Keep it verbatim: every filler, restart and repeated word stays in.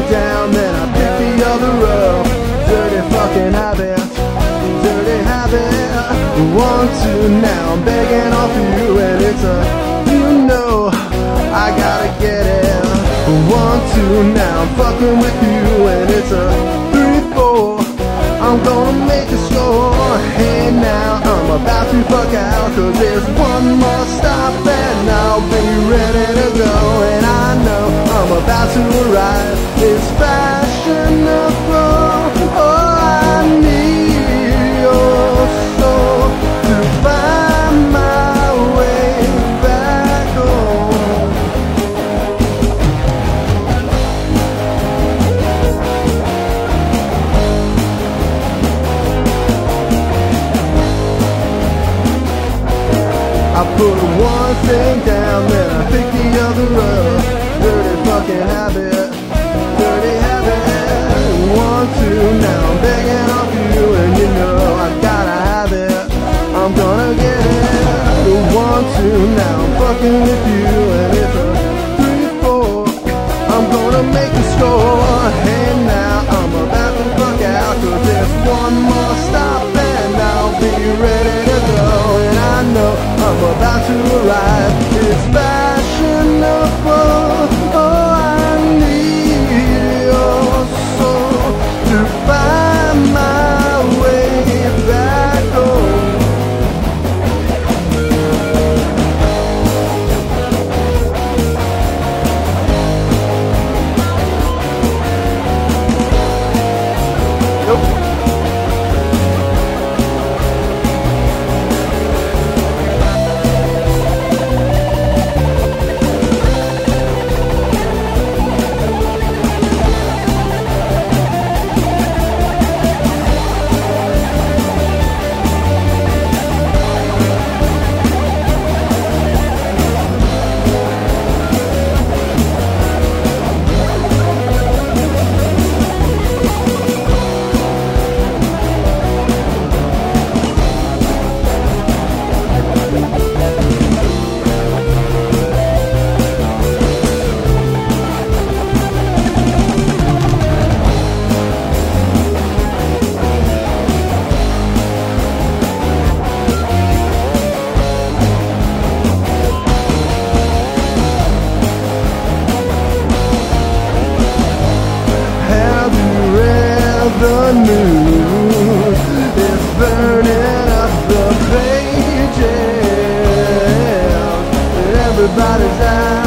down, then I pick the other up. Dirty fucking habit, dirty habit. Want to now, I'm begging off you, and it's a, you know, I gotta get it. Want to now, I'm fucking with you, and it's a three, four. I'm gonna make a score. Hey now, I'm about to fuck out, cause there's one more stop and I'll be ready to go. And I know I'm about to arrive. It's fashionable. Oh, I need your soul to find my way back home. I put one thing down, then I pick the other up. Dirty fucking habit, dirty habit. One, two, now I'm begging off you, and you know I gotta have it. I'm gonna get it. One, two, now I'm fucking with you, and it's a three, four. I'm gonna make a score. Hey now, I'm about to fuck out, cause there's one more stop and I'll be ready to go. And I know I'm about to arrive. It's fashionable. Oh, I need your soul to find my way back home. Nope. The news is burning up the pages. Everybody's out.